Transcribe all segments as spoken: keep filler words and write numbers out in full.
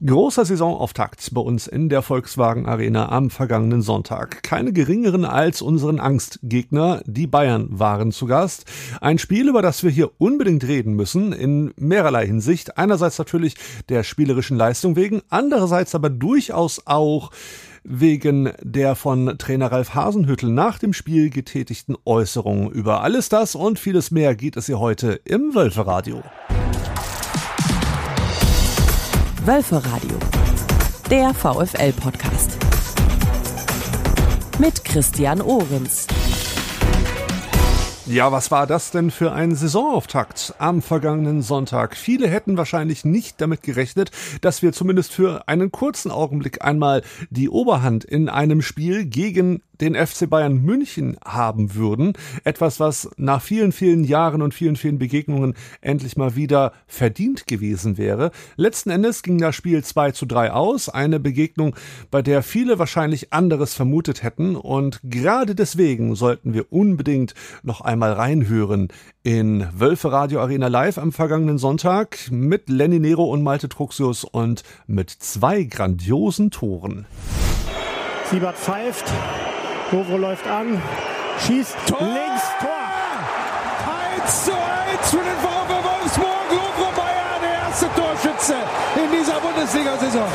Großer Saisonauftakt bei uns in der Volkswagen Arena am vergangenen Sonntag. Keine geringeren als unseren Angstgegner, die Bayern, waren zu Gast. Ein Spiel, über das wir hier unbedingt reden müssen, in mehrerlei Hinsicht. Einerseits natürlich der spielerischen Leistung wegen, andererseits aber durchaus auch wegen der von Trainer Ralf Hasenhüttl nach dem Spiel getätigten Äußerungen. Über alles das und vieles mehr geht es hier heute im Wölferadio. Wölferadio, der VfL-Podcast. Mit Christian Ohrens. Ja, was war das denn für ein Saisonauftakt am vergangenen Sonntag? Viele hätten wahrscheinlich nicht damit gerechnet, dass wir zumindest für einen kurzen Augenblick einmal die Oberhand in einem Spiel gegen den F C Bayern München haben würden. Etwas, was nach vielen, vielen Jahren und vielen, vielen Begegnungen endlich mal wieder verdient gewesen wäre. Letzten Endes ging das Spiel zwei zu drei aus. Eine Begegnung, bei der viele wahrscheinlich anderes vermutet hätten. Und gerade deswegen sollten wir unbedingt noch einmal reinhören in Wölferadio Arena Live am vergangenen Sonntag mit Lenny Nero und Malte Truxius und mit zwei grandiosen Toren. Siebert pfeift. Lovro läuft an, schießt Tor! Links, Tor! eins zu eins für den VfL Wolfsburg. Lovro Meyer, der erste Torschütze in dieser Bundesliga-Saison.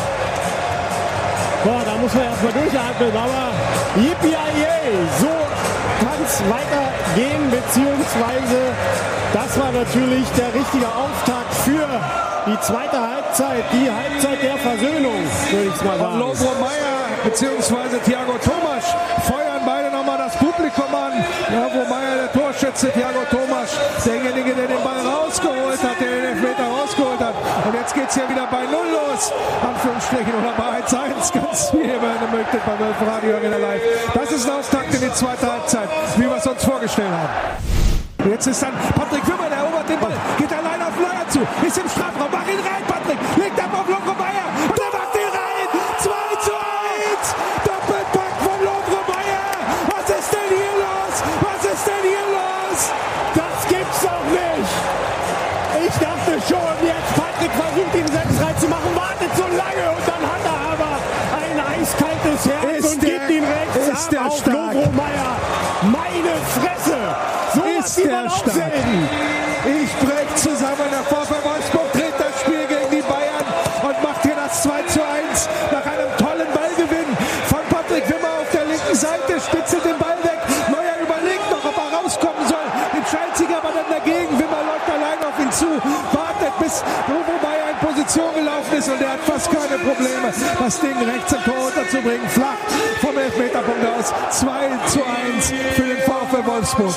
Boah, da muss man erstmal durchatmen, aber yippie-yay, so kann es weitergehen, beziehungsweise das war natürlich der richtige Auftakt für die zweite Halbzeit, die Halbzeit der Versöhnung, würde ich mal sagen. Lovro Meyer beziehungsweise Thiago Tomasch feuern beide nochmal das Publikum an. Lovro Meyer, der Torschütze, Thiago Tomasch, derjenige, der den Ball rausgeholt hat, der den Elfmeter rausgeholt hat. Und jetzt geht es ja wieder bei Null los, Anführungsstrichen, oder bei eins eins, ganz wie ihr möchtet bei Wölferadio Arena Live. Das ist ein Auftakt in die zweite Halbzeit, wie wir es uns vorgestellt haben. Jetzt ist dann Patrick Wimmer, der erobert den Ball, geht allein auf Lager zu, ist im Strafraum, mach ihn rein, Patrick, legt ab auf Lovro Meyer und er macht ihn rein, zwei zu eins, Doppelpack von Lovro Meyer, was ist denn hier los, was ist denn hier los? Das gibt's doch nicht! Ich dachte schon, jetzt Patrick versucht ihn selbst reinzumachen, wartet so lange und dann hat er aber ein eiskaltes Herz ist und der, gibt ihn rechts ist ab der auf stark. Lovro Meyer. Meine Fresse! So Ist der stark. Ich brech zusammen, der VfL Wolfsburg dreht das Spiel gegen die Bayern und macht hier das zwei zu eins nach einem tollen Ballgewinn von Patrick Wimmer auf der linken Seite, spitzelt den Ball weg, Neuer überlegt noch, ob er rauskommen soll, entscheidet sich aber dann dagegen, Wimmer läuft allein auf ihn zu, wartet bis Lovro Meyer in Position gelaufen ist und er hat fast keine Probleme, das Ding rechts im Tor unterzubringen, flach vom Elfmeterpunkt aus, zwei zu eins für den VfL Wolfsburg.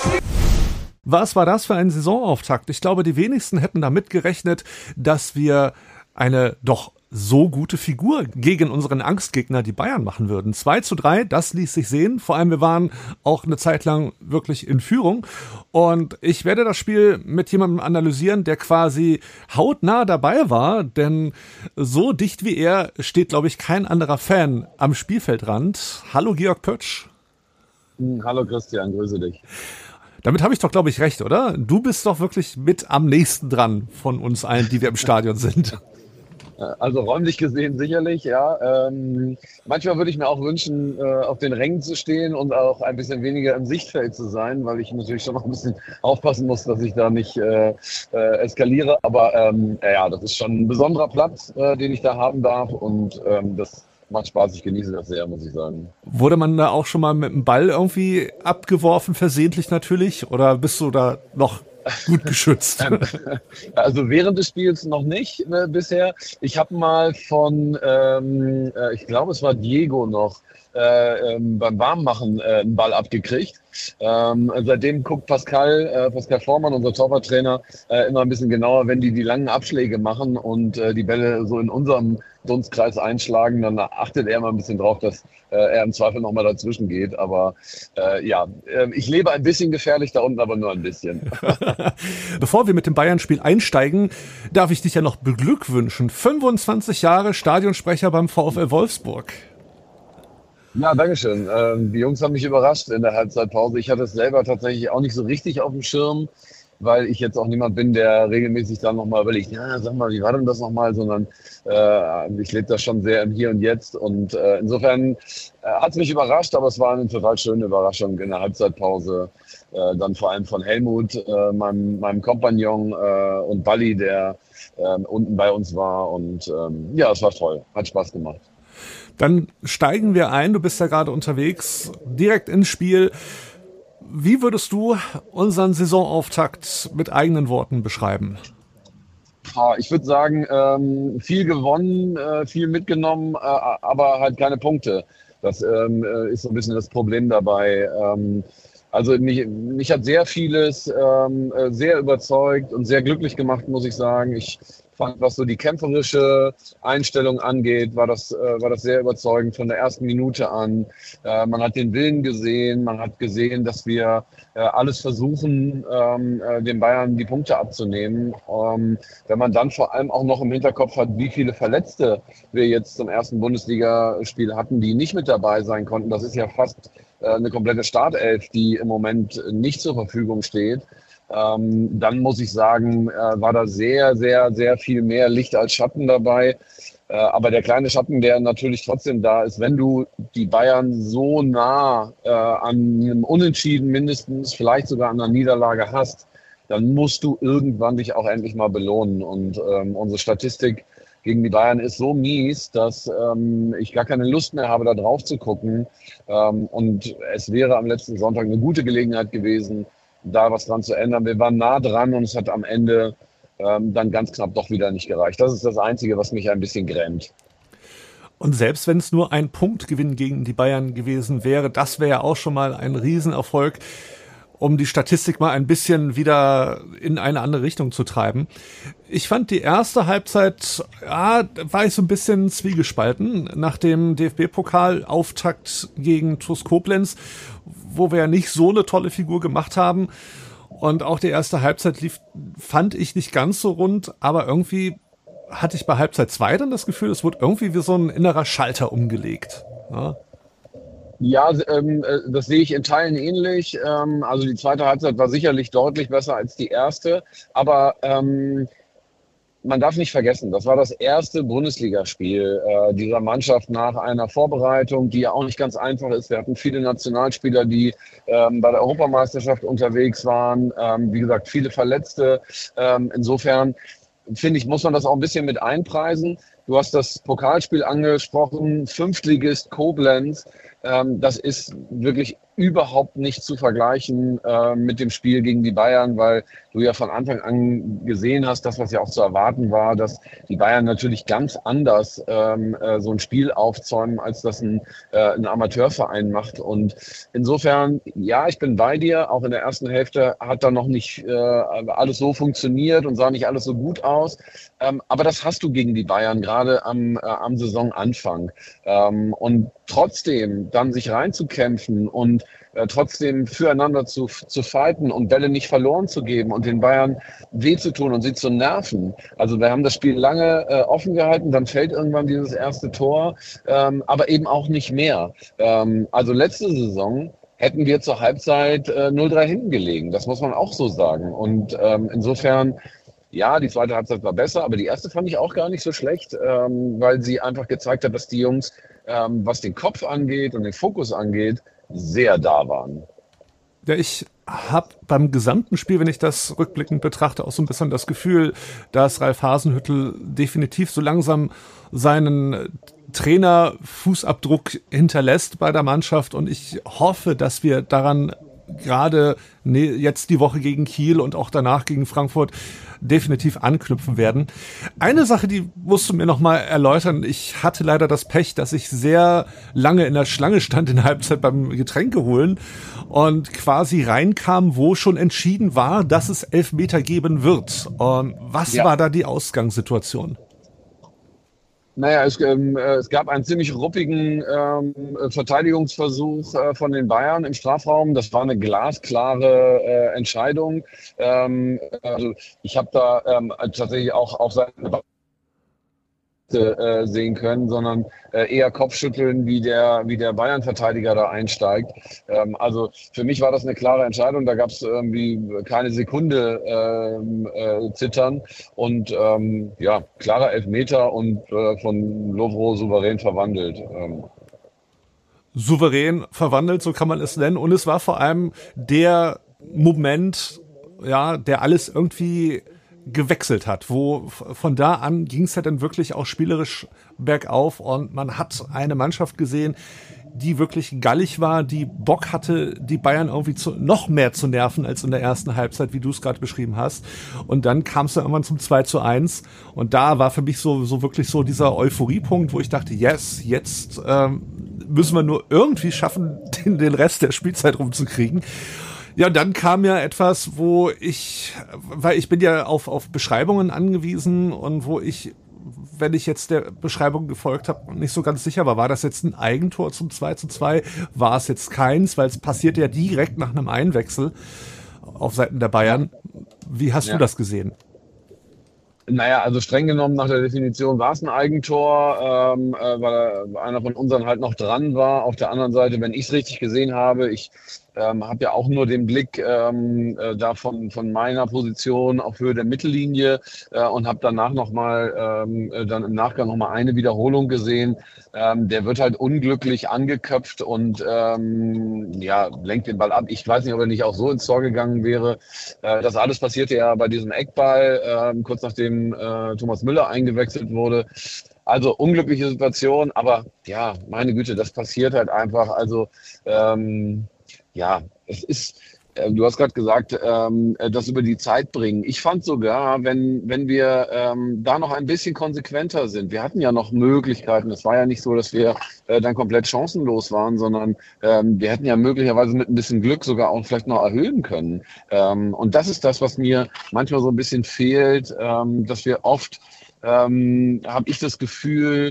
Was war das für ein Saisonauftakt? Ich glaube, die wenigsten hätten damit gerechnet, dass wir eine doch so gute Figur gegen unseren Angstgegner, die Bayern, machen würden. zwei zu drei, das ließ sich sehen. Vor allem, wir waren auch eine Zeit lang wirklich in Führung. Und ich werde das Spiel mit jemandem analysieren, der quasi hautnah dabei war. Denn so dicht wie er steht, glaube ich, kein anderer Fan am Spielfeldrand. Hallo Georg Pötsch. Hallo Christian, grüße dich. Damit habe ich doch, glaube ich, recht, oder? Du bist doch wirklich mit am nächsten dran von uns allen, die wir im Stadion sind. Also räumlich gesehen sicherlich, ja. Ähm, manchmal würde ich mir auch wünschen, äh, auf den Rängen zu stehen und auch ein bisschen weniger im Sichtfeld zu sein, weil ich natürlich schon noch ein bisschen aufpassen muss, dass ich da nicht äh, äh, eskaliere. Aber ähm, ja, das ist schon ein besonderer Platz, äh, den ich da haben darf und ähm, das macht Spaß, ich genieße das sehr, muss ich sagen. Wurde man da auch schon mal mit dem Ball irgendwie abgeworfen, versehentlich natürlich? Oder bist du da noch gut geschützt? Also während des Spiels noch nicht äh, bisher. Ich habe mal von, ähm, äh, ich glaube es war Diego noch, äh, ähm, beim Warmmachen äh, einen Ball abgekriegt. Ähm, seitdem guckt Pascal, äh, Pascal Vormann, unser Torwarttrainer, äh, immer ein bisschen genauer, wenn die die langen Abschläge machen und äh, die Bälle so in unserem Dunstkreis einschlagen, dann achtet er immer ein bisschen drauf, dass äh, er im Zweifel nochmal dazwischen geht. Aber äh, ja, äh, ich lebe ein bisschen gefährlich da unten, aber nur ein bisschen. Bevor wir mit dem Bayern-Spiel einsteigen, darf ich dich ja noch beglückwünschen. fünfundzwanzig Jahre Stadionsprecher beim VfL Wolfsburg. Ja, dankeschön. Ähm, die Jungs haben mich überrascht in der Halbzeitpause. Ich hatte es selber tatsächlich auch nicht so richtig auf dem Schirm. weil ich jetzt auch niemand bin, der regelmäßig dann nochmal überlegt, ja, sag mal, wie war denn das nochmal, sondern äh, ich lebe das schon sehr im Hier und Jetzt und äh, insofern äh, hat es mich überrascht, aber es war eine total schöne Überraschung in der Halbzeitpause, äh, dann vor allem von Helmut, äh, meinem, meinem Kompagnon äh, und Balli, der äh, unten bei uns war und ähm, ja, es war toll, hat Spaß gemacht. Dann steigen wir ein, du bist ja gerade unterwegs, direkt ins Spiel. Wie würdest du unseren Saisonauftakt mit eigenen Worten beschreiben? Ich würde sagen, ähm, viel gewonnen, äh, viel mitgenommen, äh, aber halt keine Punkte. Das ähm, ist so ein bisschen das Problem dabei. Ähm, also mich, mich hat sehr vieles ähm, sehr überzeugt und sehr glücklich gemacht, muss ich sagen. Ich fand, was so die kämpferische Einstellung angeht, war das, äh, war das sehr überzeugend von der ersten Minute an. Äh, man hat den Willen gesehen, man hat gesehen, dass wir äh, alles versuchen, ähm, äh, den Bayern die Punkte abzunehmen. Ähm, wenn man dann vor allem auch noch im Hinterkopf hat, wie viele Verletzte wir jetzt zum ersten Bundesligaspiel hatten, die nicht mit dabei sein konnten, das ist ja fast äh, eine komplette Startelf, die im Moment nicht zur Verfügung steht. Ähm, dann muss ich sagen, äh, war da sehr, sehr, sehr viel mehr Licht als Schatten dabei. Äh, aber der kleine Schatten, der natürlich trotzdem da ist, wenn du die Bayern so nah äh, an einem Unentschieden mindestens, vielleicht sogar an einer Niederlage hast, dann musst du irgendwann dich auch endlich mal belohnen. Und ähm, unsere Statistik gegen die Bayern ist so mies, dass ähm, ich gar keine Lust mehr habe, da drauf zu gucken. Ähm, und es wäre am letzten Sonntag eine gute Gelegenheit gewesen, da was dran zu ändern. Wir waren nah dran und es hat am Ende ähm, dann ganz knapp doch wieder nicht gereicht. Das ist das Einzige, was mich ein bisschen grämt. Und selbst wenn es nur ein Punktgewinn gegen die Bayern gewesen wäre, das wäre ja auch schon mal ein Riesenerfolg, um die Statistik mal ein bisschen wieder in eine andere Richtung zu treiben. Ich fand die erste Halbzeit, ja, war ich so ein bisschen zwiegespalten nach dem D F B-Pokal-Auftakt gegen T U S Koblenz, wo wir ja nicht so eine tolle Figur gemacht haben. Und auch die erste Halbzeit lief, fand ich nicht ganz so rund, aber irgendwie hatte ich bei Halbzeit zwei dann das Gefühl, es wurde irgendwie wie so ein innerer Schalter umgelegt. Ja. Ja, ähm, das sehe ich in Teilen ähnlich. Ähm, also die zweite Halbzeit war sicherlich deutlich besser als die erste. Aber ähm, man darf nicht vergessen, das war das erste Bundesligaspiel äh, dieser Mannschaft nach einer Vorbereitung, die ja auch nicht ganz einfach ist. Wir hatten viele Nationalspieler, die ähm, bei der Europameisterschaft unterwegs waren. Ähm, wie gesagt, viele Verletzte. Ähm, insofern finde ich, muss man das auch ein bisschen mit einpreisen. Du hast das Pokalspiel angesprochen, Fünftligist Koblenz. Ähm, das ist wirklich überhaupt nicht zu vergleichen äh, mit dem Spiel gegen die Bayern, weil du ja von Anfang an gesehen hast, das, was ja auch zu erwarten war, dass die Bayern natürlich ganz anders ähm, äh, so ein Spiel aufzäumen, als das ein, äh, ein Amateurverein macht. Und insofern, ja, ich bin bei dir. Auch in der ersten Hälfte hat da noch nicht äh, alles so funktioniert und sah nicht alles so gut aus. Ähm, aber das hast du gegen die Bayern, gerade am, äh, am Saisonanfang. Ähm, und trotzdem dann sich reinzukämpfen und äh, trotzdem füreinander zu, zu fighten und Bälle nicht verloren zu geben und den Bayern weh zu tun und sie zu nerven. Also wir haben das Spiel lange äh, offen gehalten, dann fällt irgendwann dieses erste Tor, ähm, aber eben auch nicht mehr. Ähm, also letzte Saison hätten wir zur Halbzeit äh, null drei hinten gelegen. Das muss man auch so sagen. Und ähm, insofern, ja, die zweite Halbzeit war besser, aber die erste fand ich auch gar nicht so schlecht, ähm, weil sie einfach gezeigt hat, dass die Jungs, ähm, was den Kopf angeht und den Fokus angeht, sehr da waren. Ja, ich habe beim gesamten Spiel, wenn ich das rückblickend betrachte, auch so ein bisschen das Gefühl, dass Ralf Hasenhüttl definitiv so langsam seinen Trainerfußabdruck hinterlässt bei der Mannschaft und ich hoffe, dass wir daran gerade ne, jetzt die Woche gegen Kiel und auch danach gegen Frankfurt definitiv anknüpfen werden. Eine Sache, die musst du mir noch mal erläutern. Ich hatte leider das Pech, dass ich sehr lange in der Schlange stand in der Halbzeit beim Getränke holen und quasi reinkam, wo schon entschieden war, dass es Elfmeter geben wird. Ähm, was ja. war da die Ausgangssituation? Naja, es, ähm, es gab einen ziemlich ruppigen ähm, Verteidigungsversuch äh, von den Bayern im Strafraum. Das war eine glasklare äh, Entscheidung. Ähm, also ich habe da ähm, tatsächlich auch auf Seiten Geste äh, sehen können, sondern äh, eher Kopfschütteln, wie der, wie der Bayern-Verteidiger da einsteigt. Ähm, also für mich war das eine klare Entscheidung. Da gab es irgendwie keine Sekunde ähm, äh, zittern. Und ähm, ja, klarer Elfmeter und äh, von Lovro souverän verwandelt. Ähm. Souverän verwandelt, so kann man es nennen. Und es war vor allem der Moment, ja, der alles irgendwie gewechselt hat, wo von da an ging es ja dann wirklich auch spielerisch bergauf und man hat eine Mannschaft gesehen, die wirklich gallig war, die Bock hatte, die Bayern irgendwie zu, noch mehr zu nerven als in der ersten Halbzeit, wie du es gerade beschrieben hast. Und dann kam es dann irgendwann zum zwei zu eins und da war für mich so, so wirklich so dieser Euphoriepunkt, wo ich dachte, yes, jetzt ähm, müssen wir nur irgendwie schaffen, den, den Rest der Spielzeit rumzukriegen. Ja, dann kam ja etwas, wo ich, weil ich bin ja auf, auf Beschreibungen angewiesen und wo ich, wenn ich jetzt der Beschreibung gefolgt habe, nicht so ganz sicher war, war das jetzt ein Eigentor zum zwei zu zwei? War es jetzt keins? Weil es passiert ja direkt nach einem Einwechsel auf Seiten der Bayern. Wie hast Ja. du das gesehen? Naja, also streng genommen nach der Definition war es ein Eigentor, ähm, äh, weil einer von unseren halt noch dran war. Auf der anderen Seite, wenn ich es richtig gesehen habe, ich ähm, habe ja auch nur den Blick ähm, äh, da von, von meiner Position auf Höhe der Mittellinie äh, und habe danach nochmal, ähm, äh, dann im Nachgang nochmal eine Wiederholung gesehen. Ähm, der wird halt unglücklich angeköpft und ähm, ja, lenkt den Ball ab. Ich weiß nicht, ob er nicht auch so ins Tor gegangen wäre. Äh, das alles passierte ja bei diesem Eckball, ähm, kurz nachdem äh, Thomas Müller eingewechselt wurde. Also unglückliche Situation, aber ja, meine Güte, das passiert halt einfach. Also ähm, ja, es ist, äh, du hast gerade gesagt, ähm, äh, das über die Zeit bringen. Ich fand sogar, wenn, wenn wir ähm, da noch ein bisschen konsequenter sind, wir hatten ja noch Möglichkeiten. Es war ja nicht so, dass wir äh, dann komplett chancenlos waren, sondern ähm, wir hätten ja möglicherweise mit ein bisschen Glück sogar auch vielleicht noch erhöhen können. Ähm, und das ist das, was mir manchmal so ein bisschen fehlt, ähm, dass wir oft, ähm, habe ich das Gefühl,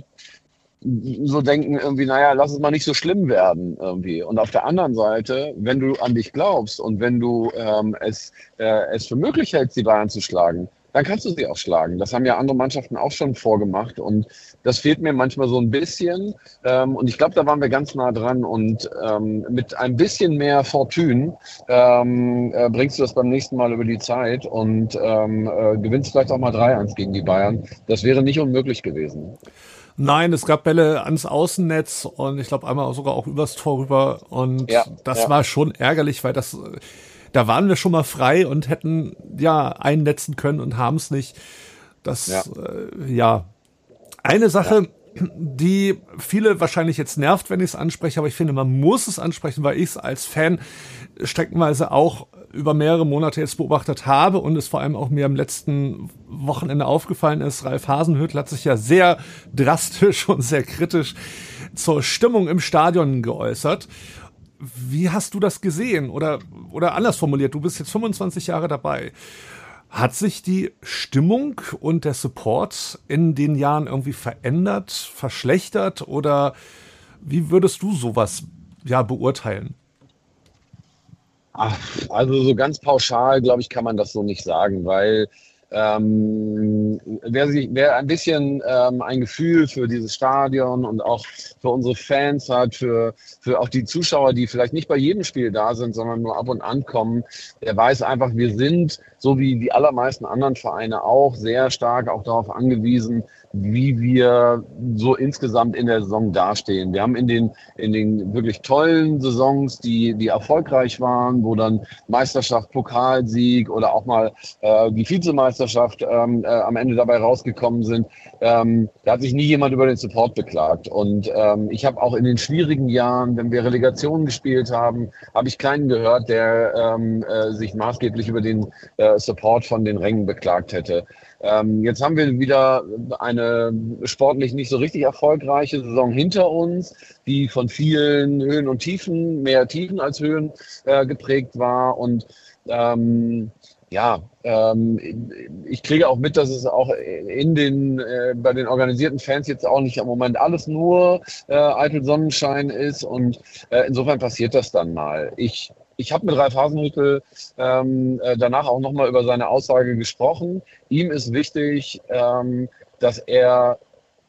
so denken irgendwie, naja, lass es mal nicht so schlimm werden irgendwie. Und auf der anderen Seite, wenn du an dich glaubst und wenn du ähm, es, äh, es für möglich hältst, die Bayern zu schlagen, dann kannst du sie auch schlagen. Das haben ja andere Mannschaften auch schon vorgemacht und das fehlt mir manchmal so ein bisschen. Ähm, und ich glaube, da waren wir ganz nah dran und ähm, mit ein bisschen mehr Fortune ähm, äh, bringst du das beim nächsten Mal über die Zeit und ähm, äh, gewinnst vielleicht auch mal drei eins gegen die Bayern. Das wäre nicht unmöglich gewesen. Nein, es gab Bälle ans Außennetz und ich glaube einmal sogar auch übers Tor rüber und Ja, das ja. war schon ärgerlich, weil das, da waren wir schon mal frei und hätten ja einnetzen können und haben es nicht. Das, Ja. äh, ja, eine Sache, die viele wahrscheinlich jetzt nervt, wenn ich es anspreche, aber ich finde, man muss es ansprechen, weil ich es als Fan streckenweise auch über mehrere Monate jetzt beobachtet habe und es vor allem auch mir am letzten Wochenende aufgefallen ist. Ralf Hasenhüttl hat sich ja sehr drastisch und sehr kritisch zur Stimmung im Stadion geäußert. Wie hast du das gesehen? Oder, oder anders formuliert, du bist jetzt fünfundzwanzig Jahre dabei. Hat sich die Stimmung und der Support in den Jahren irgendwie verändert, verschlechtert oder wie würdest du sowas ja beurteilen? Ach, also so ganz pauschal, glaube ich, kann man das so nicht sagen, weil ähm, wer sich, wer ein bisschen ähm, ein Gefühl für dieses Stadion und auch für unsere Fans hat, für, für auch die Zuschauer, die vielleicht nicht bei jedem Spiel da sind, sondern nur ab und an kommen, der weiß einfach, wir sind, so wie die allermeisten anderen Vereine auch, sehr stark auch darauf angewiesen, wie wir so insgesamt in der Saison dastehen. Wir haben in den, in den wirklich tollen Saisons, die, die erfolgreich waren, wo dann Meisterschaft, Pokalsieg oder auch mal äh, die Vizemeisterschaft ähm, äh, am Ende dabei rausgekommen sind, ähm, da hat sich nie jemand über den Support beklagt. Und ähm, ich habe auch in den schwierigen Jahren, wenn wir Relegationen gespielt haben, habe ich keinen gehört, der ähm, äh, sich maßgeblich über den äh, Support von den Rängen beklagt hätte. Ähm, jetzt haben wir wieder eine sportlich nicht so richtig erfolgreiche Saison hinter uns, die von vielen Höhen und Tiefen, mehr Tiefen als Höhen äh, geprägt war. Und ähm, ja, ähm, ich kriege auch mit, dass es auch in den, äh, bei den organisierten Fans jetzt auch nicht im Moment alles nur äh, eitel Sonnenschein ist. Und äh, insofern passiert das dann mal. Ich Ich habe mit Ralf Hasenhüttl ähm, äh, danach auch nochmal über seine Aussage gesprochen. Ihm ist wichtig, ähm, dass er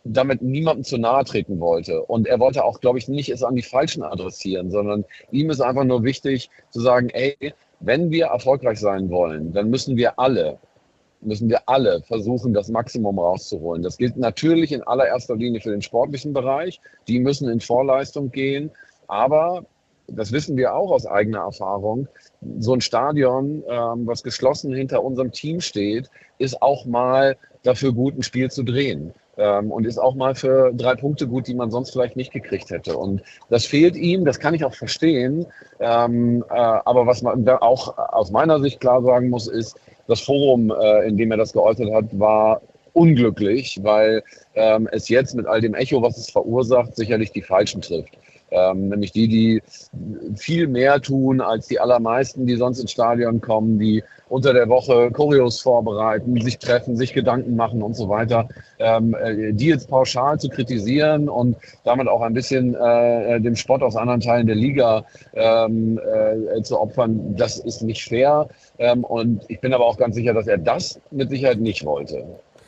damit niemandem zu nahe treten wollte. Und er wollte auch, glaube ich, nicht es an die Falschen adressieren, sondern ihm ist einfach nur wichtig zu sagen, ey, wenn wir erfolgreich sein wollen, dann müssen wir alle, müssen wir alle versuchen, das Maximum rauszuholen. Das gilt natürlich in allererster Linie für den sportlichen Bereich. Die müssen in Vorleistung gehen. Aber das wissen wir auch aus eigener Erfahrung, so ein Stadion, ähm, was geschlossen hinter unserem Team steht, ist auch mal dafür gut, ein Spiel zu drehen. Ähm, und ist auch mal für drei Punkte gut, die man sonst vielleicht nicht gekriegt hätte. Und das fehlt ihm, das kann ich auch verstehen. Ähm, äh, aber was man da auch aus meiner Sicht klar sagen muss, ist, das Forum, äh, in dem er das geäußert hat, war unglücklich, weil ähm, es jetzt mit all dem Echo, was es verursacht, sicherlich die Falschen trifft. Ähm, nämlich die, die viel mehr tun als die allermeisten, die sonst ins Stadion kommen, die unter der Woche Choreos vorbereiten, sich treffen, sich Gedanken machen und so weiter. Ähm, die jetzt pauschal zu kritisieren und damit auch ein bisschen äh, dem Spott aus anderen Teilen der Liga ähm, äh, zu opfern, das ist nicht fair. Ähm, und ich bin aber auch ganz sicher, dass er das mit Sicherheit nicht wollte.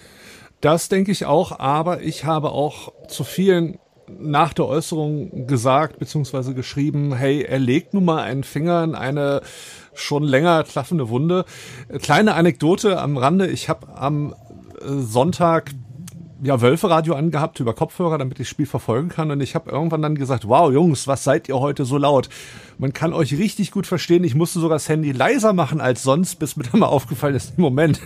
Das denke ich auch, aber ich habe auch zu vielen nach der Äußerung gesagt bzw. geschrieben, hey, er legt nun mal einen Finger in eine schon länger klaffende Wunde. Kleine Anekdote am Rande, ich habe am Sonntag ja Wölferadio angehabt über Kopfhörer, damit ich das Spiel verfolgen kann, und ich habe irgendwann dann gesagt, wow Jungs, was seid ihr heute so laut? Man kann euch richtig gut verstehen, ich musste sogar das Handy leiser machen als sonst, bis mir dann mal aufgefallen ist, Moment,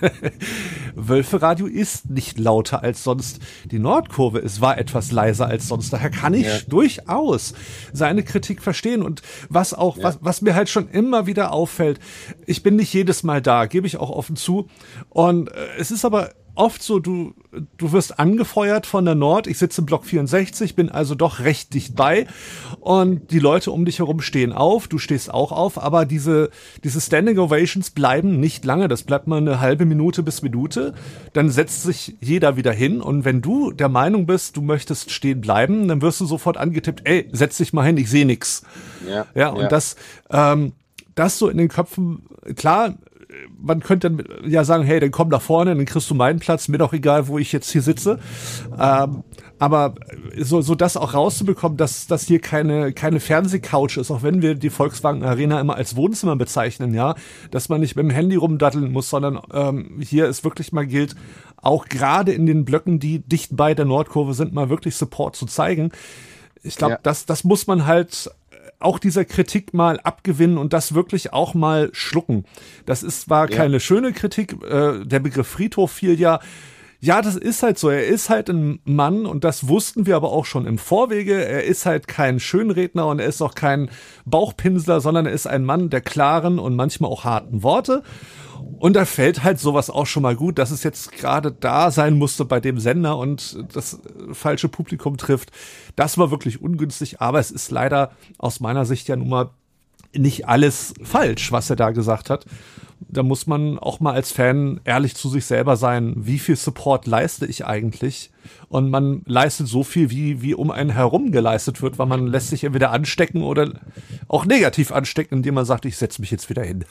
Wölferadio ist nicht lauter als sonst, die Nordkurve, es war etwas leiser als sonst, daher kann ich ja durchaus seine Kritik verstehen. Und was auch, ja. was, was mir halt schon immer wieder auffällt, ich bin nicht jedes Mal da, gebe ich auch offen zu, und äh, es ist aber oft so, du, du wirst angefeuert von der Nord, ich sitze im Block vierundsechzig, bin also doch recht dicht bei, und die Leute um dich herum stehen auf, du stehst auch auf, aber diese, diese Standing Ovations bleiben nicht lange, das bleibt mal eine halbe Minute bis Minute, dann setzt sich jeder wieder hin, und wenn du der Meinung bist, du möchtest stehen bleiben, dann wirst du sofort angetippt, ey, setz dich mal hin, ich sehe nix. Ja, ja, und ja. das, ähm, das so in den Köpfen, klar, man könnte dann ja sagen, hey, dann komm nach vorne, dann kriegst du meinen Platz, mir doch egal, wo ich jetzt hier sitze. Ähm, aber so, so das auch rauszubekommen, dass das hier keine keine Fernsehcouch ist, auch wenn wir die Volkswagen Arena immer als Wohnzimmer bezeichnen, ja, dass man nicht mit dem Handy rumdatteln muss, sondern ähm, hier ist wirklich mal gilt, auch gerade in den Blöcken, die dicht bei der Nordkurve sind, mal wirklich Support zu zeigen. Ich glaube, ja. das das muss man halt auch dieser Kritik mal abgewinnen und das wirklich auch mal schlucken. Das ist war keine ja. schöne Kritik. Äh, der Begriff Friedhof fiel ja. Ja, das ist halt so. Er ist halt ein Mann, und das wussten wir aber auch schon im Vorwege. Er ist halt kein Schönredner und er ist auch kein Bauchpinsler, sondern er ist ein Mann der klaren und manchmal auch harten Worte. Und da fällt halt sowas auch schon mal gut, dass es jetzt gerade da sein musste bei dem Sender und das falsche Publikum trifft. Das war wirklich ungünstig, aber es ist leider aus meiner Sicht ja nun mal nicht alles falsch, was er da gesagt hat. Da muss man auch mal als Fan ehrlich zu sich selber sein, wie viel Support leiste ich eigentlich? Und man leistet so viel, wie wie um einen herum geleistet wird, weil man lässt sich entweder anstecken oder auch negativ anstecken, indem man sagt, ich setze mich jetzt wieder hin.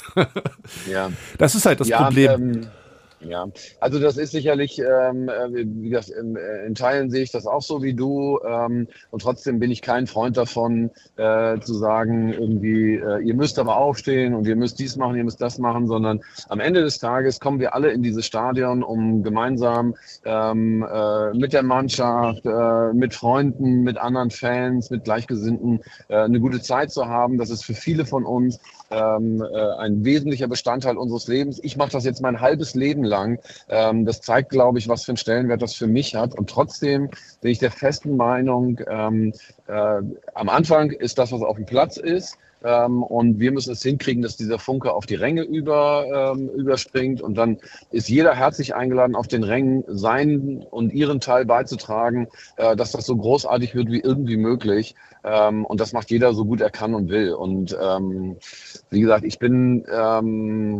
Ja. Das ist halt das ja, Problem. Ähm Ja, also das ist sicherlich, ähm, wie gesagt, in, in Teilen sehe ich das auch so wie du, ähm, und trotzdem bin ich kein Freund davon, äh, zu sagen, irgendwie, äh, ihr müsst aber aufstehen und ihr müsst dies machen, ihr müsst das machen, sondern am Ende des Tages kommen wir alle in dieses Stadion, um gemeinsam ähm, äh, mit der Mannschaft, äh, mit Freunden, mit anderen Fans, mit Gleichgesinnten äh, eine gute Zeit zu haben. Das ist für viele von uns ähm, äh, ein wesentlicher Bestandteil unseres Lebens. Ich mache das jetzt mein halbes Leben lang. Ähm, das zeigt, glaube ich, was für einen Stellenwert das für mich hat. Und trotzdem bin ich der festen Meinung, ähm, äh, am Anfang ist das, was auf dem Platz ist. Ähm, und wir müssen es hinkriegen, dass dieser Funke auf die Ränge über, ähm, überspringt. Und dann ist jeder herzlich eingeladen, auf den Rängen seinen und ihren Teil beizutragen, äh, dass das so großartig wird wie irgendwie möglich. Ähm, und das macht jeder so gut er kann und will. Und ähm, wie gesagt, ich bin, ähm,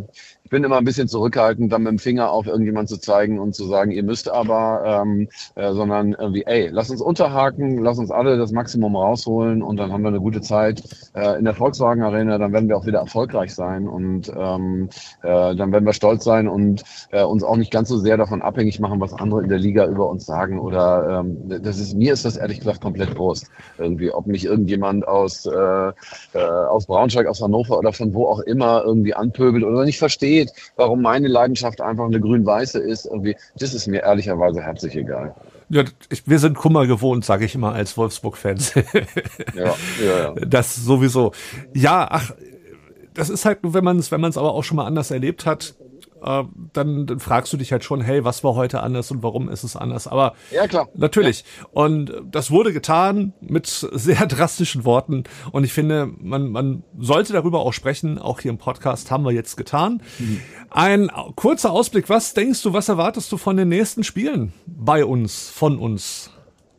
ich bin immer ein bisschen zurückhaltend, dann mit dem Finger auf irgendjemand zu zeigen und zu sagen, ihr müsst aber, ähm, äh, sondern irgendwie, ey, lass uns unterhaken, lass uns alle das Maximum rausholen und dann haben wir eine gute Zeit äh, in der Volkswagen Arena, dann werden wir auch wieder erfolgreich sein und ähm, äh, dann werden wir stolz sein und äh, uns auch nicht ganz so sehr davon abhängig machen, was andere in der Liga über uns sagen oder ähm, das ist, mir ist das ehrlich gesagt komplett Wurst. Irgendwie, ob mich irgendjemand aus, äh, äh, aus Braunschweig, aus Hannover oder von wo auch immer irgendwie anpöbelt oder nicht versteht, warum meine Leidenschaft einfach eine grün-weiße ist, irgendwie, das ist mir ehrlicherweise herzlich egal. Ja, ich, wir sind Kummer gewohnt, sage ich immer als Wolfsburg-Fans. ja, ja, ja. Das sowieso. Ja, ach, das ist halt nur, wenn man es, wenn man es aber auch schon mal anders erlebt hat, äh, dann, dann fragst du dich halt schon, hey, was war heute anders und warum ist es anders? Aber ja, klar. Natürlich. Ja. Und das wurde getan mit sehr drastischen Worten. Und ich finde, man, man sollte darüber auch sprechen. Auch hier im Podcast haben wir jetzt getan. Mhm. Ein kurzer Ausblick. Was denkst du, was erwartest du von den nächsten Spielen bei uns, von uns?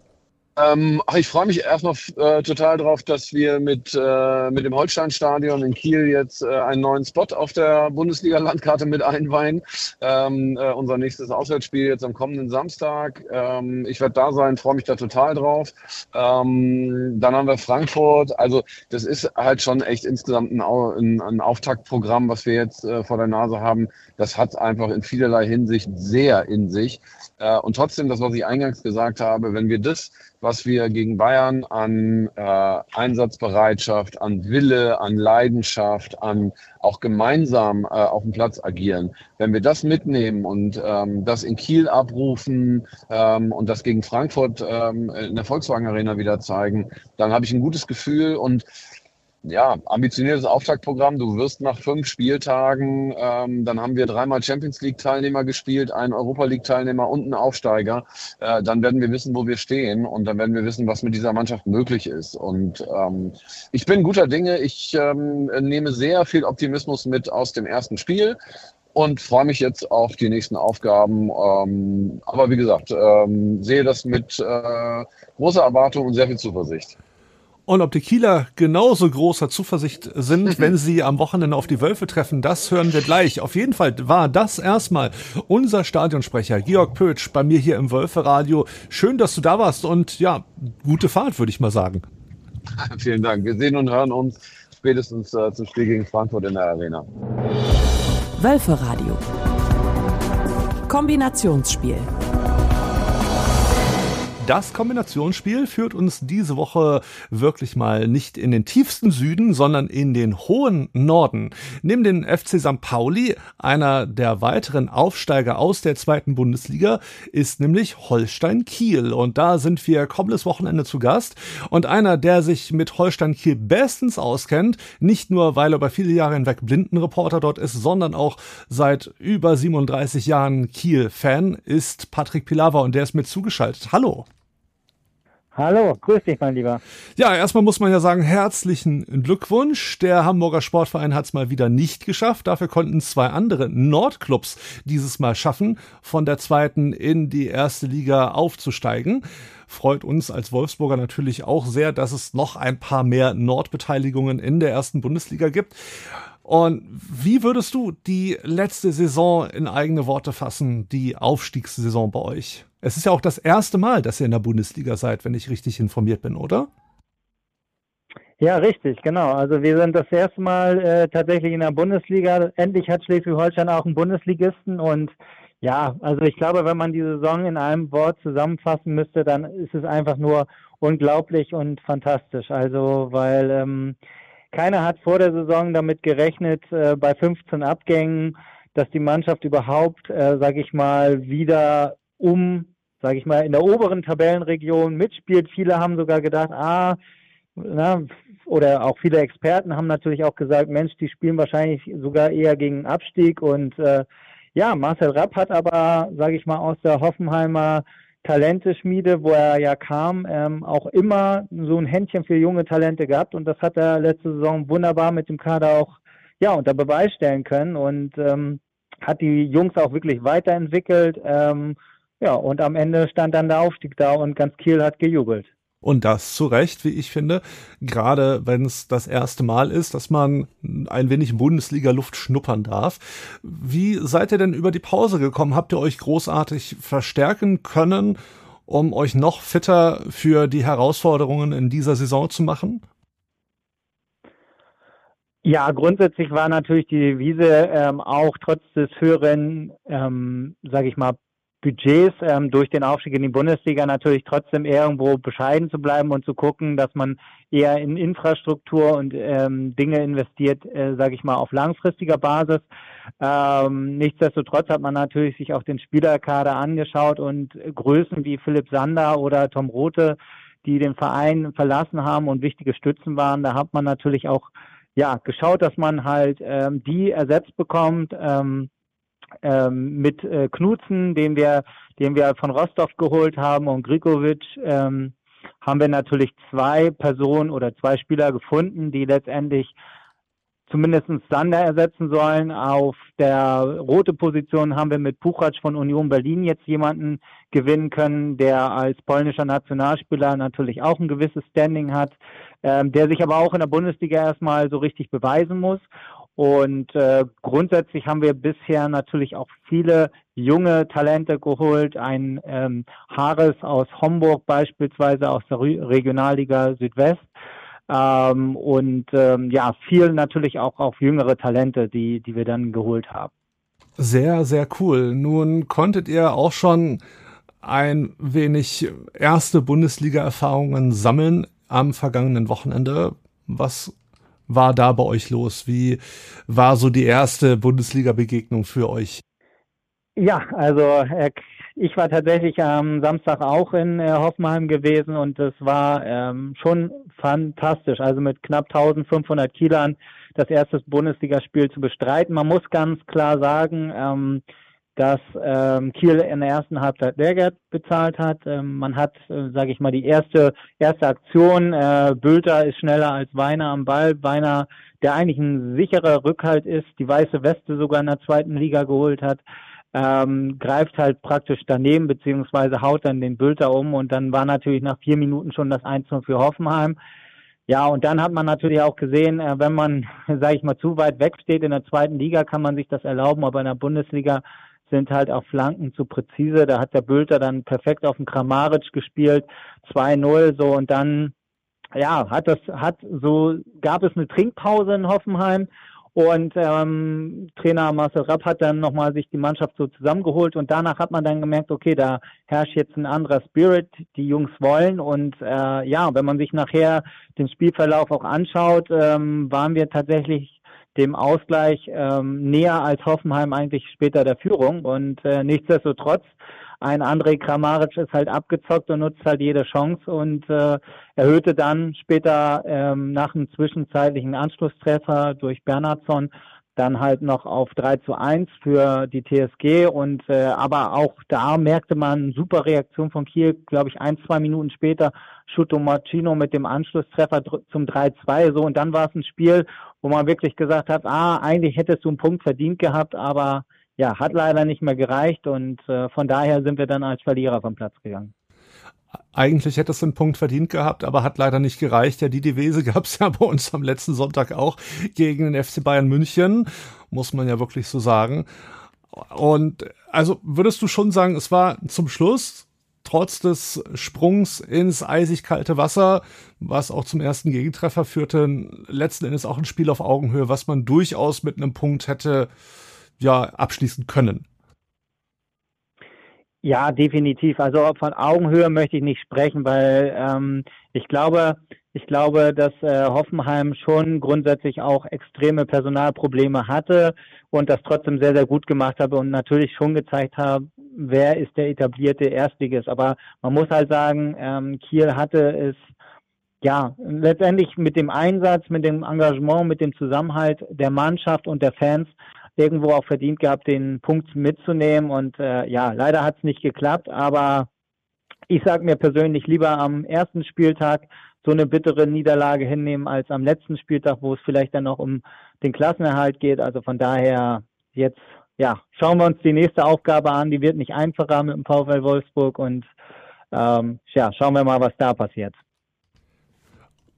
Ähm, ach, ich freue mich erstmal äh, total drauf, dass wir mit, äh, mit dem Holstein-Stadion in Kiel jetzt äh, einen neuen Spot auf der Bundesliga-Landkarte mit einweihen. Ähm, äh, unser nächstes Auswärtsspiel jetzt am kommenden Samstag. Ähm, ich werde da sein, freue mich da total drauf. Ähm, dann haben wir Frankfurt. Also das ist halt schon echt insgesamt ein, ein, ein Auftaktprogramm, was wir jetzt äh, vor der Nase haben. Das hat einfach in vielerlei Hinsicht sehr in sich. Äh, und trotzdem, das, was ich eingangs gesagt habe, wenn wir das, was wir gegen Bayern an äh, Einsatzbereitschaft, an Wille, an Leidenschaft, an auch gemeinsam äh, auf dem Platz agieren, wenn wir das mitnehmen und ähm, das in Kiel abrufen ähm, und das gegen Frankfurt ähm, in der Volkswagen Arena wieder zeigen, dann habe ich ein gutes Gefühl und ja, ambitioniertes Auftaktprogramm. Du wirst nach fünf Spieltagen, ähm, dann haben wir dreimal Champions League Teilnehmer gespielt, einen Europa League Teilnehmer und einen Aufsteiger. Äh, dann werden wir wissen, wo wir stehen und dann werden wir wissen, was mit dieser Mannschaft möglich ist. Und ähm, ich bin guter Dinge. Ich ähm, nehme sehr viel Optimismus mit aus dem ersten Spiel und freue mich jetzt auf die nächsten Aufgaben. Ähm, aber wie gesagt, ähm, sehe das mit äh, großer Erwartung und sehr viel Zuversicht. Und ob die Kieler genauso großer Zuversicht sind, wenn sie am Wochenende auf die Wölfe treffen, das hören wir gleich. Auf jeden Fall war das erstmal unser Stadionsprecher Georg Pötsch bei mir hier im Wölfe-Radio. Schön, dass du da warst und ja, gute Fahrt, würde ich mal sagen. Vielen Dank. Wir sehen und hören uns spätestens äh, zum Spiel gegen Frankfurt in der Arena. Wölfe-Radio. Kombinationsspiel. Das Kombinationsspiel führt uns diese Woche wirklich mal nicht in den tiefsten Süden, sondern in den hohen Norden. Neben den F C Sankt Pauli, einer der weiteren Aufsteiger aus der zweiten Bundesliga, ist nämlich Holstein Kiel. Und da sind wir kommendes Wochenende zu Gast. Und einer, der sich mit Holstein Kiel bestens auskennt, nicht nur, weil er über viele Jahre hinweg Blindenreporter dort ist, sondern auch seit über siebenunddreißig Jahren Kiel-Fan, ist Patrick Pilawa und der ist mit zugeschaltet. Hallo. Hallo, grüß dich, mein Lieber. Ja, erstmal muss man ja sagen, herzlichen Glückwunsch. Der Hamburger Sportverein hat es mal wieder nicht geschafft. Dafür konnten zwei andere Nordclubs dieses Mal schaffen, von der zweiten in die erste Liga aufzusteigen. Freut uns als Wolfsburger natürlich auch sehr, dass es noch ein paar mehr Nordbeteiligungen in der ersten Bundesliga gibt. Und wie würdest du die letzte Saison in eigene Worte fassen, die Aufstiegssaison bei euch? Es ist ja auch das erste Mal, dass ihr in der Bundesliga seid, wenn ich richtig informiert bin, oder? Ja, richtig, genau. Also wir sind das erste Mal äh, tatsächlich in der Bundesliga. Endlich hat Schleswig-Holstein auch einen Bundesligisten. Und ja, also ich glaube, wenn man die Saison in einem Wort zusammenfassen müsste, dann ist es einfach nur unglaublich und fantastisch. Also weil ähm, keiner hat vor der Saison damit gerechnet, äh, bei fünfzehn Abgängen, dass die Mannschaft überhaupt, äh, sage ich mal, wieder um, sage ich mal, in der oberen Tabellenregion mitspielt. Viele haben sogar gedacht, ah, na, oder auch viele Experten haben natürlich auch gesagt, Mensch, die spielen wahrscheinlich sogar eher gegen Abstieg. Und äh, ja, Marcel Rapp hat aber, sage ich mal, aus der Hoffenheimer Talenteschmiede, wo er ja kam, ähm, auch immer so ein Händchen für junge Talente gehabt. Und das hat er letzte Saison wunderbar mit dem Kader auch ja unter Beweis stellen können und ähm, hat die Jungs auch wirklich weiterentwickelt. Ähm, Ja, und am Ende stand dann der Aufstieg da und ganz Kiel hat gejubelt. Und das zu Recht, wie ich finde, gerade wenn es das erste Mal ist, dass man ein wenig Bundesliga-Luft schnuppern darf. Wie seid ihr denn über die Pause gekommen? Habt ihr euch großartig verstärken können, um euch noch fitter für die Herausforderungen in dieser Saison zu machen? Ja, grundsätzlich war natürlich die Devise ähm, auch trotz des höheren, ähm, sage ich mal, Budgets ähm, durch den Aufstieg in die Bundesliga natürlich trotzdem irgendwo bescheiden zu bleiben und zu gucken, dass man eher in Infrastruktur und ähm, Dinge investiert, äh, sage ich mal, auf langfristiger Basis. Ähm, nichtsdestotrotz hat man natürlich sich auch den Spielerkader angeschaut und Größen wie Philipp Sander oder Tom Rothe, die den Verein verlassen haben und wichtige Stützen waren, da hat man natürlich auch ja geschaut, dass man halt ähm, die ersetzt bekommt. Ähm, Ähm, mit äh, Knudsen, den wir, den wir von Rostov geholt haben, und Grikovic, ähm, haben wir natürlich zwei Personen oder zwei Spieler gefunden, die letztendlich zumindest Sander ersetzen sollen. Auf der rote Position haben wir mit Puchac von Union Berlin jetzt jemanden gewinnen können, der als polnischer Nationalspieler natürlich auch ein gewisses Standing hat, ähm, der sich aber auch in der Bundesliga erstmal so richtig beweisen muss. Und äh, grundsätzlich haben wir bisher natürlich auch viele junge Talente geholt. Ein ähm, Hares aus Homburg beispielsweise, aus der Re- Regionalliga Südwest. Ähm, und ähm, ja, viel natürlich auch auf jüngere Talente, die, die wir dann geholt haben. Sehr, sehr cool. Nun konntet ihr auch schon ein wenig erste Bundesliga-Erfahrungen sammeln am vergangenen Wochenende. Was war da bei euch los? Wie war so die erste Bundesliga-Begegnung für euch? Ja, also äh, ich war tatsächlich am Samstag auch in äh, Hoffenheim gewesen und es war ähm, schon fantastisch. Also mit knapp eintausendfünfhundert Kielern das erste Bundesligaspiel zu bestreiten. Man muss ganz klar sagen, ähm, dass ähm, Kiel in der ersten Halbzeit Lehrgeld bezahlt hat. Ähm, man hat, äh, sage ich mal, die erste erste Aktion. Äh, Bülter ist schneller als Weiner am Ball. Weiner, der eigentlich ein sicherer Rückhalt ist, die weiße Weste sogar in der zweiten Liga geholt hat, ähm, greift halt praktisch daneben, beziehungsweise haut dann den Bülter um. Und dann war natürlich nach vier Minuten schon das eins zu null für Hoffenheim. Ja, und dann hat man natürlich auch gesehen, äh, wenn man, sage ich mal, zu weit weg steht in der zweiten Liga, kann man sich das erlauben, aber in der Bundesliga sind halt auch Flanken zu präzise. Da hat der Bülter dann perfekt auf den Kramaric gespielt, zwei null, so, und dann, ja, hat das, hat so, gab es eine Trinkpause in Hoffenheim und ähm, Trainer Marcel Rapp hat dann nochmal sich die Mannschaft so zusammengeholt und danach hat man dann gemerkt, okay, da herrscht jetzt ein anderer Spirit, die Jungs wollen und äh, ja, wenn man sich nachher den Spielverlauf auch anschaut, ähm, waren wir tatsächlich dem Ausgleich ähm, näher als Hoffenheim eigentlich später der Führung und äh, nichtsdestotrotz, ein Andrej Kramaric ist halt abgezockt und nutzt halt jede Chance und äh, erhöhte dann später ähm, nach einem zwischenzeitlichen Anschlusstreffer durch Bernhardsson dann halt noch auf drei zu eins für die T S G und äh, aber auch da merkte man super Reaktion von Kiel, glaube ich, ein, zwei Minuten später Schuto-Marcino mit dem Anschlusstreffer zum drei zwei so und dann war es ein Spiel, wo man wirklich gesagt hat, ah, eigentlich hättest du einen Punkt verdient gehabt, aber ja, hat leider nicht mehr gereicht und äh, von daher sind wir dann als Verlierer vom Platz gegangen. Eigentlich hätte es einen Punkt verdient gehabt, aber hat leider nicht gereicht. Ja, die Devise gab es ja bei uns am letzten Sonntag auch gegen den F C Bayern München, muss man ja wirklich so sagen. Und also würdest du schon sagen, es war zum Schluss, trotz des Sprungs ins eisig kalte Wasser, was auch zum ersten Gegentreffer führte, letzten Endes auch ein Spiel auf Augenhöhe, was man durchaus mit einem Punkt hätte ja abschließen können? Ja, definitiv. Also von Augenhöhe möchte ich nicht sprechen, weil ähm, ich glaube, ich glaube, dass äh, Hoffenheim schon grundsätzlich auch extreme Personalprobleme hatte und das trotzdem sehr, sehr gut gemacht habe und natürlich schon gezeigt habe, wer ist der etablierte Erstligist. Aber man muss halt sagen, ähm, Kiel hatte es ja letztendlich mit dem Einsatz, mit dem Engagement, mit dem Zusammenhalt der Mannschaft und der Fans irgendwo auch verdient gehabt, den Punkt mitzunehmen und äh, ja, leider hat es nicht geklappt, aber ich sage mir persönlich lieber am ersten Spieltag so eine bittere Niederlage hinnehmen, als am letzten Spieltag, wo es vielleicht dann noch um den Klassenerhalt geht, also von daher jetzt, ja, schauen wir uns die nächste Aufgabe an, die wird nicht einfacher mit dem VfL Wolfsburg und ähm, ja, schauen wir mal, was da passiert.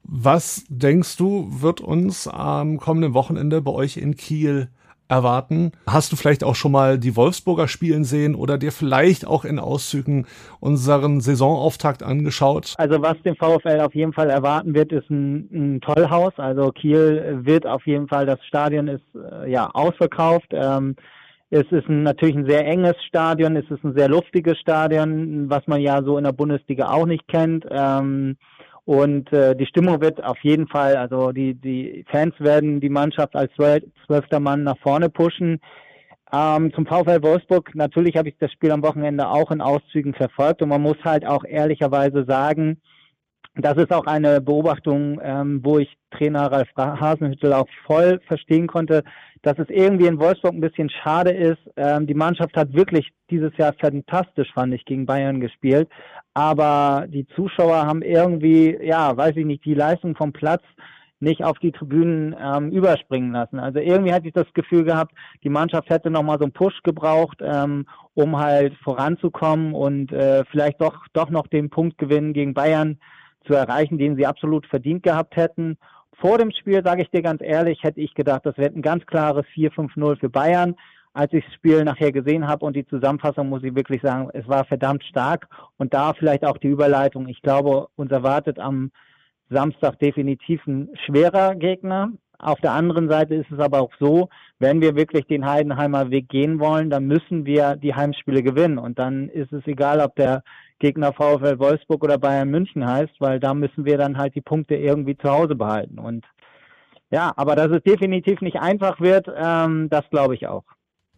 Was denkst du, wird uns am kommenden Wochenende bei euch in Kiel erwarten? Hast du vielleicht auch schon mal die Wolfsburger spielen sehen oder dir vielleicht auch in Auszügen unseren Saisonauftakt angeschaut? Also was den VfL auf jeden Fall erwarten wird, ist ein, ein Tollhaus. Also Kiel wird auf jeden Fall, das Stadion ist äh, ja ausverkauft. Ähm, es ist ein, natürlich ein sehr enges Stadion, es ist ein sehr luftiges Stadion, was man ja so in der Bundesliga auch nicht kennt. Ähm, Und äh, die Stimmung wird auf jeden Fall, also die die Fans werden die Mannschaft als zwölfter Mann nach vorne pushen. Ähm, zum VfL Wolfsburg, natürlich habe ich das Spiel am Wochenende auch in Auszügen verfolgt und man muss halt auch ehrlicherweise sagen, das ist auch eine Beobachtung, ähm, wo ich Trainer Ralf Hasenhüttl auch voll verstehen konnte, dass es irgendwie in Wolfsburg ein bisschen schade ist. Ähm, die Mannschaft hat wirklich dieses Jahr fantastisch, fand ich, gegen Bayern gespielt. Aber die Zuschauer haben irgendwie, ja, weiß ich nicht, die Leistung vom Platz nicht auf die Tribünen ähm, überspringen lassen. Also irgendwie hatte ich das Gefühl gehabt, die Mannschaft hätte nochmal so einen Push gebraucht, ähm, um halt voranzukommen und äh, vielleicht doch, doch noch den Punktgewinn gegen Bayern zu erreichen, den sie absolut verdient gehabt hätten. Vor dem Spiel, sage ich dir ganz ehrlich, hätte ich gedacht, das wird ein ganz klares vier fünf null für Bayern. Als ich das Spiel nachher gesehen habe und die Zusammenfassung, muss ich wirklich sagen, es war verdammt stark. Und da vielleicht auch die Überleitung. Ich glaube, uns erwartet am Samstag definitiv ein schwerer Gegner. Auf der anderen Seite ist es aber auch so, wenn wir wirklich den Heidenheimer Weg gehen wollen, dann müssen wir die Heimspiele gewinnen. Und dann ist es egal, ob der Gegner VfL Wolfsburg oder Bayern München heißt, weil da müssen wir dann halt die Punkte irgendwie zu Hause behalten. Und ja, aber dass es definitiv nicht einfach wird, ähm, das glaube ich auch.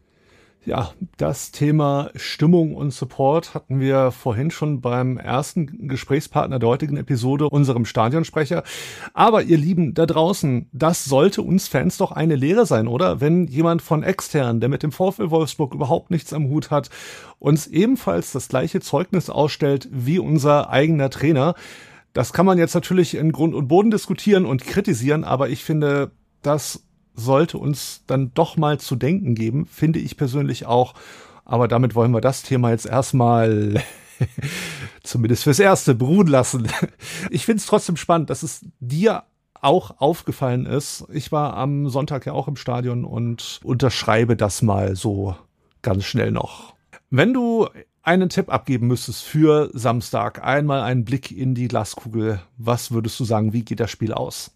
Ja, das Thema Stimmung und Support hatten wir vorhin schon beim ersten Gesprächspartner der heutigen Episode, unserem Stadionsprecher. Aber ihr Lieben da draußen, das sollte uns Fans doch eine Lehre sein, oder? Wenn jemand von extern, der mit dem VfL Wolfsburg überhaupt nichts am Hut hat, uns ebenfalls das gleiche Zeugnis ausstellt wie unser eigener Trainer. Das kann man jetzt natürlich in Grund und Boden diskutieren und kritisieren, aber ich finde, das sollte uns dann doch mal zu denken geben, finde ich persönlich auch. Aber damit wollen wir das Thema jetzt erstmal zumindest fürs Erste beruhen lassen. Ich finde es trotzdem spannend, dass es dir auch aufgefallen ist. Ich war am Sonntag ja auch im Stadion und unterschreibe das mal so ganz schnell noch. Wenn du einen Tipp abgeben müsstest für Samstag, einmal einen Blick in die Glaskugel, was würdest du sagen, wie geht das Spiel aus?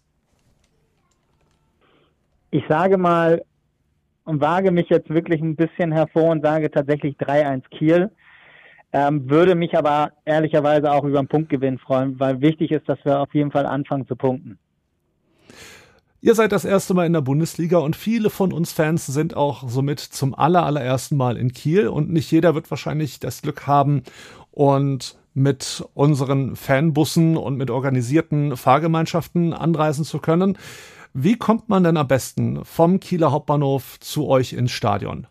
Ich sage mal und wage mich jetzt wirklich ein bisschen hervor und sage tatsächlich drei eins Kiel. Ähm, würde mich aber ehrlicherweise auch über einen Punktgewinn freuen, weil wichtig ist, dass wir auf jeden Fall anfangen zu punkten. Ihr seid das erste Mal in der Bundesliga und viele von uns Fans sind auch somit zum aller, allerersten Mal in Kiel und nicht jeder wird wahrscheinlich das Glück haben und mit unseren Fanbussen und mit organisierten Fahrgemeinschaften anreisen zu können. Wie kommt man denn am besten vom Kieler Hauptbahnhof zu euch ins Stadion?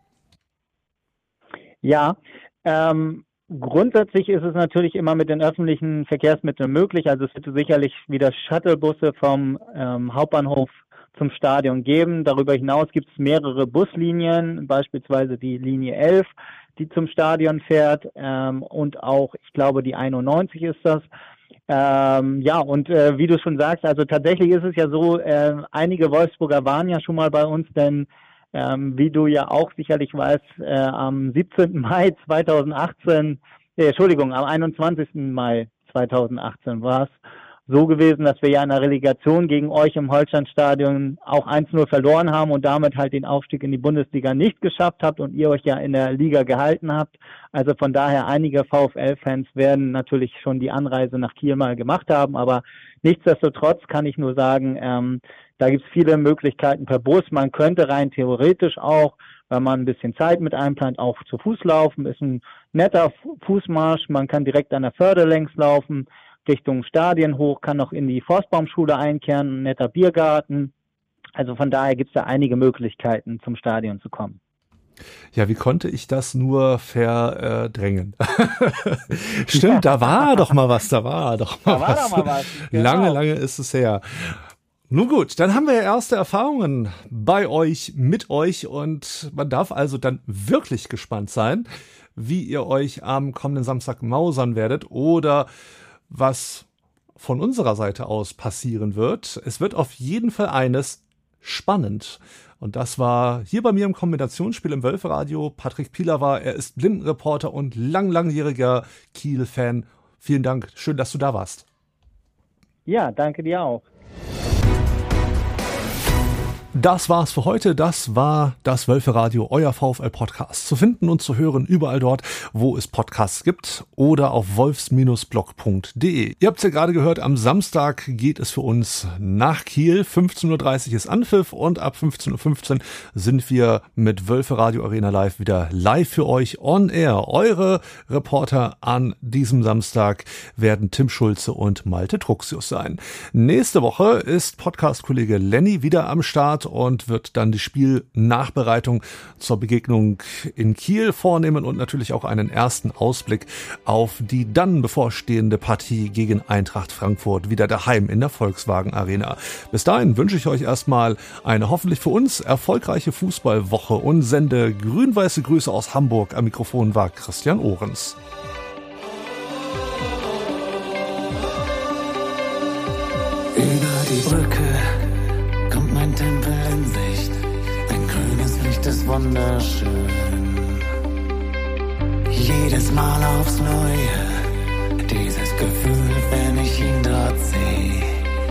Ja, ähm, grundsätzlich ist es natürlich immer mit den öffentlichen Verkehrsmitteln möglich. Also es wird sicherlich wieder Shuttlebusse vom ähm, Hauptbahnhof zum Stadion geben. Darüber hinaus gibt es mehrere Buslinien, beispielsweise die Linie elf, die zum Stadion fährt ähm, und auch, ich glaube, die einundneunzig ist das. Ähm, ja, und äh, wie du schon sagst, also tatsächlich ist es ja so, äh, einige Wolfsburger waren ja schon mal bei uns, denn ähm, wie du ja auch sicherlich weißt, äh, am siebzehnten Mai zweitausendachtzehn, äh, Entschuldigung, am einundzwanzigsten Mai zweitausendachtzehn war es so gewesen, dass wir ja in der Relegation gegen euch im Holsteinstadion auch eins null verloren haben und damit halt den Aufstieg in die Bundesliga nicht geschafft habt und ihr euch ja in der Liga gehalten habt. Also von daher, einige VfL-Fans werden natürlich schon die Anreise nach Kiel mal gemacht haben, aber nichtsdestotrotz kann ich nur sagen, ähm, da gibt es viele Möglichkeiten per Bus. Man könnte rein theoretisch auch, wenn man ein bisschen Zeit mit einplant, auch zu Fuß laufen. Ist ein netter Fußmarsch. Man kann direkt an der Förde längs laufen, Richtung Stadien hoch, kann noch in die Forstbaumschule einkehren, ein netter Biergarten. Also von daher gibt es da einige Möglichkeiten, zum Stadion zu kommen. Ja, wie konnte ich das nur verdrängen? Stimmt, ja. da war doch mal was, da war doch mal da war was. Doch mal was. Genau. Lange, lange ist es her. Nun gut, dann haben wir ja erste Erfahrungen bei euch, mit euch und man darf also dann wirklich gespannt sein, wie ihr euch am kommenden Samstag mausern werdet oder was von unserer Seite aus passieren wird. Es wird auf jeden Fall eines spannend. Und das war hier bei mir im Kombinationsspiel im Wölferadio. Patrick Pilawa, er ist Blindenreporter und lang, langjähriger Kiel-Fan. Vielen Dank, schön, dass du da warst. Ja, danke dir auch. Das war's für heute. Das war das Wölferadio, euer VfL-Podcast. Zu finden und zu hören überall dort, wo es Podcasts gibt oder auf wolfs Bindestrich blog punkt de. Ihr habt's ja gerade gehört, am Samstag geht es für uns nach Kiel. fünfzehn Uhr dreißig ist Anpfiff und ab fünfzehn Uhr fünfzehn sind wir mit Wölferadio Arena Live wieder live für euch on air. Eure Reporter an diesem Samstag werden Tim Schulze und Malte Truxius sein. Nächste Woche ist Podcast-Kollege Lenny wieder am Start und wird dann die Spielnachbereitung zur Begegnung in Kiel vornehmen und natürlich auch einen ersten Ausblick auf die dann bevorstehende Partie gegen Eintracht Frankfurt wieder daheim in der Volkswagen Arena. Bis dahin wünsche ich euch erstmal eine hoffentlich für uns erfolgreiche Fußballwoche und sende grün-weiße Grüße aus Hamburg. Am Mikrofon war Christian Ohrens. Über die Brücke kommt mein Tempel in Sicht, dein grünes Licht ist wunderschön. Jedes Mal aufs Neue, dieses Gefühl, wenn ich ihn dort sehe.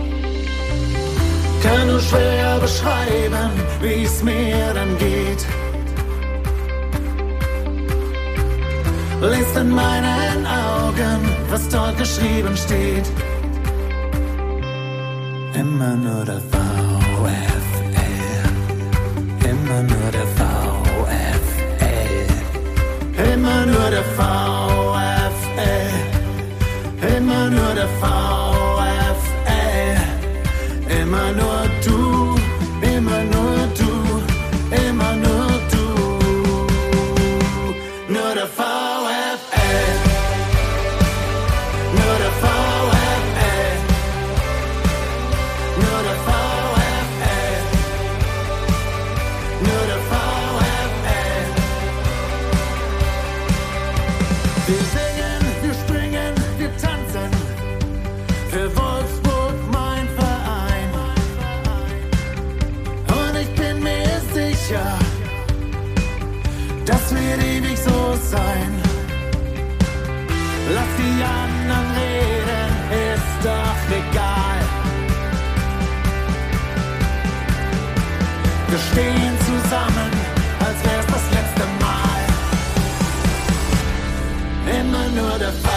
Kann nur schwer beschreiben, wie es mir dann geht. Lest in meinen Augen, was dort geschrieben steht. Immer nur der VfL, immer nur der VfL, immer nur der VfL, immer nur der VfL, immer nur du, immer nur du, immer nur du, nur der VfL, nur der VfL, nur der VfL, nur der VfL. Wir singen, wir springen, wir tanzen, für Wolfsburg mein Verein. Und ich bin mir sicher, das wird ewig so sein. Lass die anderen reden, ist doch egal. Wir stehen zusammen, als wär's das letzte Mal. Immer nur der Fall.